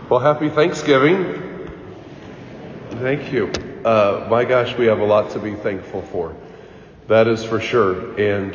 Well, happy Thanksgiving. Thank you. My gosh, we have a lot to be thankful for. That is for sure. And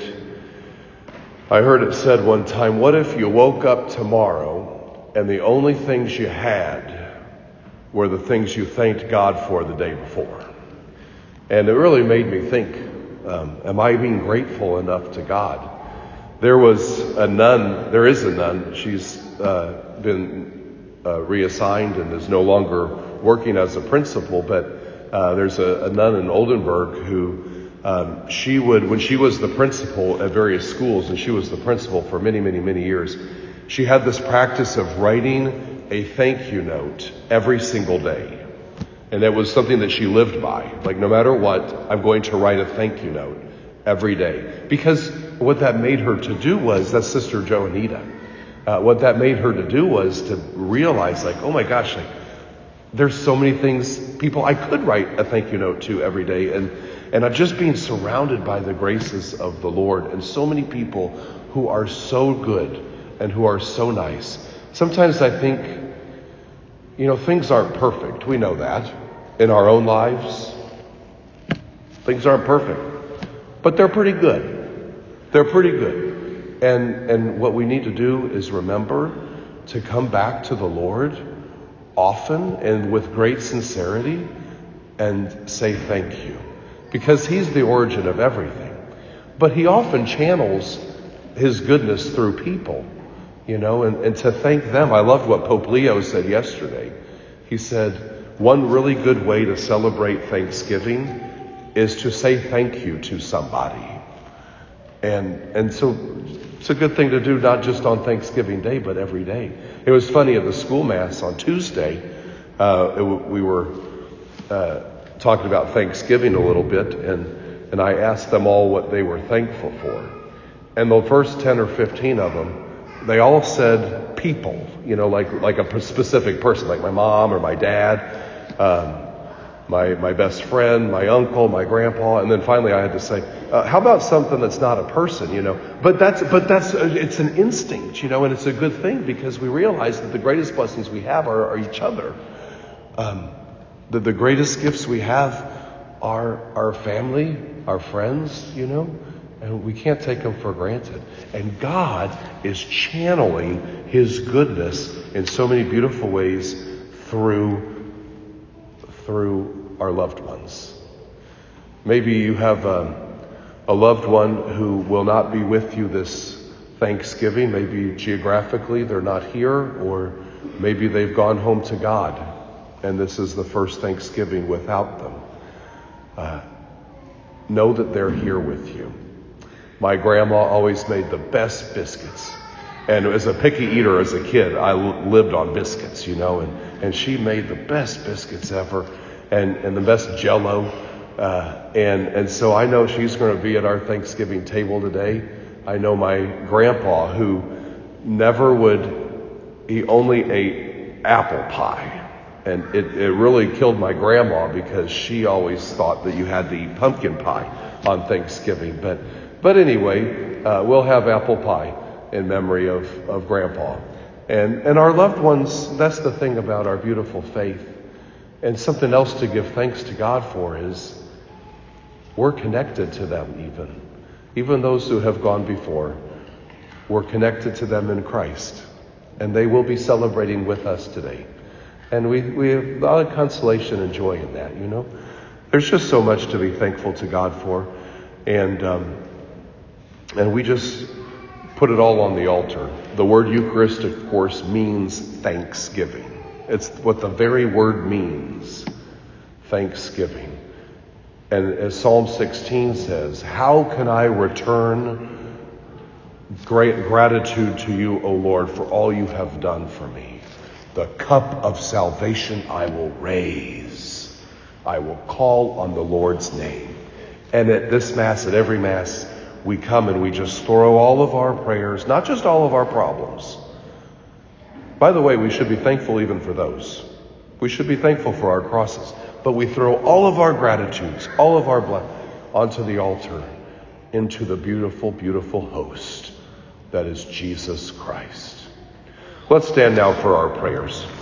I heard it said one time, what if you woke up tomorrow and the only things you had were the things you thanked God for the day before? And it really made me think, am I being grateful enough to God? There is a nun. She's been reassigned and is no longer working as a principal, but there's a nun in Oldenburg who when she was the principal at various schools, and she was the principal for many, many, many years, she had this practice of writing a thank you note every single day. And it was something that she lived by. Like, no matter what, I'm going to write a thank you note every day. Because what that made her to do was, that's Sister Joanita. What that made her to do was to realize, like, oh my gosh, like, there's so many people I could write a thank you note to every day. And I'm just being surrounded by the graces of the Lord and so many people who are so good and who are so nice. Sometimes I think, things aren't perfect. We know that in our own lives. Things aren't perfect, but they're pretty good. They're pretty good. And what we need to do is remember to come back to the Lord often and with great sincerity and say thank you, because He's the origin of everything. But He often channels His goodness through people, and to thank them. I loved what Pope Leo said yesterday. He said, one really good way to celebrate Thanksgiving is to say thank you to somebody. And so it's a good thing to do, not just on Thanksgiving Day, but every day. It was funny, at the school mass on Tuesday, we were talking about Thanksgiving a little bit, and I asked them all what they were thankful for. And the first 10 or 15 of them, they all said people, like a specific person, like my mom or my dad, my best friend, my uncle, my grandpa. And then finally I had to say, how about something that's not a person, But it's an instinct, and it's a good thing, because we realize that the greatest blessings we have are each other. That the greatest gifts we have are our family, our friends, and we can't take them for granted. And God is channeling His goodness in so many beautiful ways through our loved ones. Maybe you have a loved one who will not be with you this Thanksgiving. Maybe geographically they're not here, or maybe they've gone home to God, and this is the first Thanksgiving without them. Know that they're here with you. My grandma always made the best biscuits. And as a picky eater as a kid, I lived on biscuits, and she made the best biscuits ever, and the best Jell-O. And so I know she's going to be at our Thanksgiving table today. I know my grandpa, who he only ate apple pie. And it really killed my grandma, because she always thought that you had to eat pumpkin pie on Thanksgiving. But anyway, we'll have apple pie in memory of Grandpa. And our loved ones, that's the thing about our beautiful faith. And something else to give thanks to God for is we're connected to them even those who have gone before. We're connected to them in Christ. And they will be celebrating with us today. And we have a lot of consolation and joy in that, There's just so much to be thankful to God for. And we just put it all on the altar. The word Eucharist, of course, means thanksgiving. It's what the very word means, thanksgiving. And as Psalm 16 says, how can I return great gratitude to you, O Lord, for all you have done for me? The cup of salvation I will raise. I will call on the Lord's name. And at this Mass, at every Mass, we come and we just throw all of our prayers, not just all of our problems. By the way, we should be thankful even for those. We should be thankful for our crosses. But we throw all of our gratitudes, all of our blessings onto the altar, into the beautiful, beautiful host that is Jesus Christ. Let's stand now for our prayers.